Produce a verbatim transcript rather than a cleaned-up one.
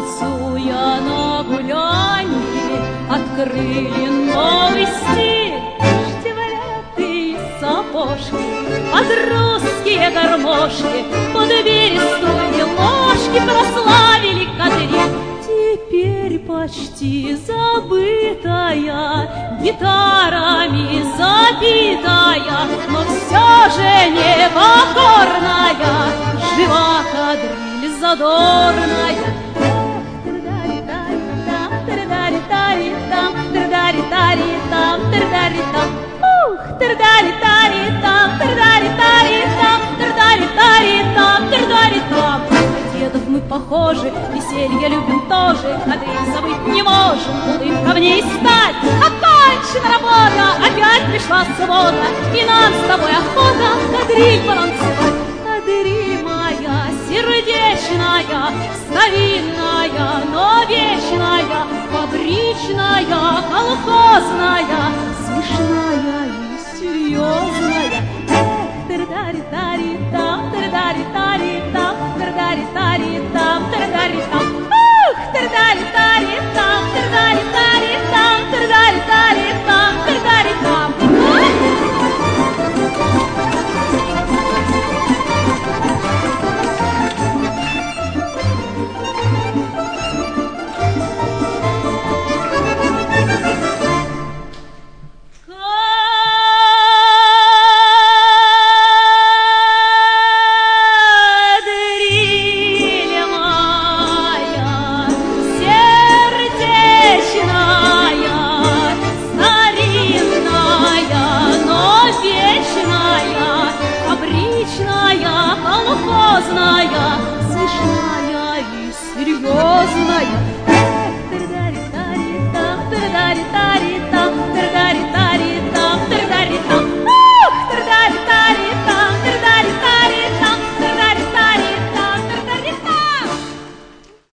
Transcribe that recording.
Танцуя на гулянье, открыли новый стиль. Штиблеты и сапожки, под русские гармошки, под берестовые ложки прославили кадриль. Теперь почти забытая, гитарами забитая, но все же непокорная, жива кадриль задорная. Тыр-дари-тари-там, тыр-дари-тари-там, тыр-дари-там. Ух, тыр-дари-тари-там, тыр-дари-тари-там, тыр-дари-тари-там, тыр-дари-там. Дедов мы похожи, веселье любим тоже, кадриль забыть не можем, улыбка в ней стать. Окончена работа, опять пришла суббота, и нам с тобой охота кадриль потанцевать. Кадриль моя сердечная, старинная, но вечная, фабричная, колхозная, смешная и серьезная. Эх, тыр-дари-тари-там, тыр-дари-тари-там, тыр-дари-тари-там.